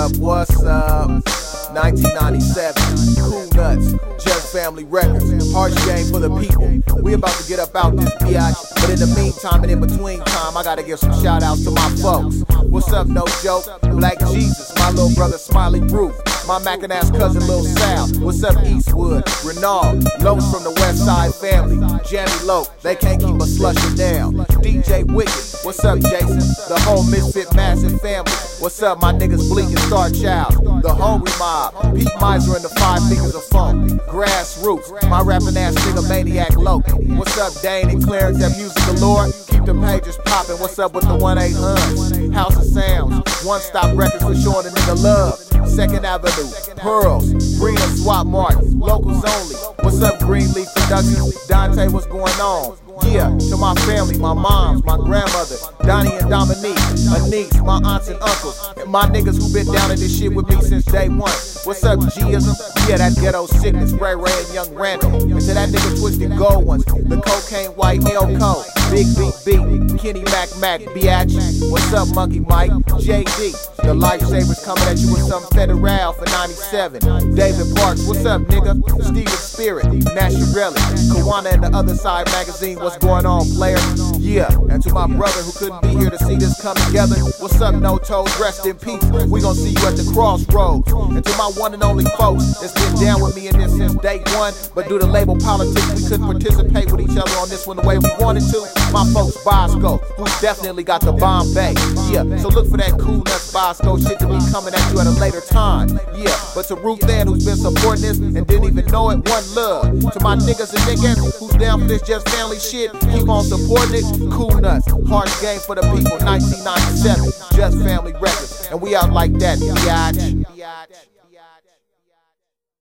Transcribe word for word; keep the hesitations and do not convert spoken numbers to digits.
up, what's up? nineteen ninety-seven, Cool Nuts, Just Family Records, Harsh Game for the people. We about to get up out this biatch, but in the meantime and in between time, I gotta give some shout outs to my folks. What's up, No Joke? Black Jesus, my little brother Smiley Roof, my mackin' ass cousin Lil Sal. What's up, Eastwood? Renard, Lowe's from the West Side family, Jamie Loke, they can't keep us slushin' down. D J Wicked, what's up, Jason? The whole Misfit Massive family. What's up, my niggas Bleak and Star Child? The Hungry Mob, Pete Miser and the Five Fingers of Funk, Grassroots, my rapping ass nigga Maniac Loke. What's up, Dane and Clarence at Music Galore? Keep the pages poppin'. What's up with the one eight hundred? House of Sounds, One Stop Records for showing a nigga love. Second Avenue, Pearls, Green and Swap Mart, Locals Only. What's up, Greenleaf Productions? Dante, what's going on? Yeah, to my family, my moms, my grandmother, Donnie and Dominique, a niece, my aunts and uncles, and my niggas who been down in this shit with me since day one. What's up, G-ism? Yeah, that ghetto sickness, Ray Ray and Young Randall. And to that nigga Twisted Gold ones, the Cocaine White Elko, Big Beat Beat, Kenny Mac Mac, Biatch. What's up, Monkey Mike? J D, the Lifesavers coming at you with some Federal for ninety-seven. David Parks, what's up, nigga? Steven Spirit, Nasharelli, Kawana and the Other Side magazine. What's going on, player? Yeah, and to my brother who couldn't be here to see this come together, what's up, No Toes? Rest in peace. We gon' see you at the crossroads. And to my one and only folks that's been down with me in this since day one, but due to label politics, we couldn't participate with each other on this one the way we wanted to. My folks Bosco, who definitely got the Bombay. Yeah, so look for that Cool Nuts Bosco shit to be coming at you at a later time. Yeah, but to Ruth Ann, who's been supporting this and didn't even know it, one love. To my niggas and niggas who's down for this Just Family shit, keep on supporting it. Cool Nuts, Harsh Game for the people, nineteen ninety-seven, Just Family Records. And we out like that, biatch.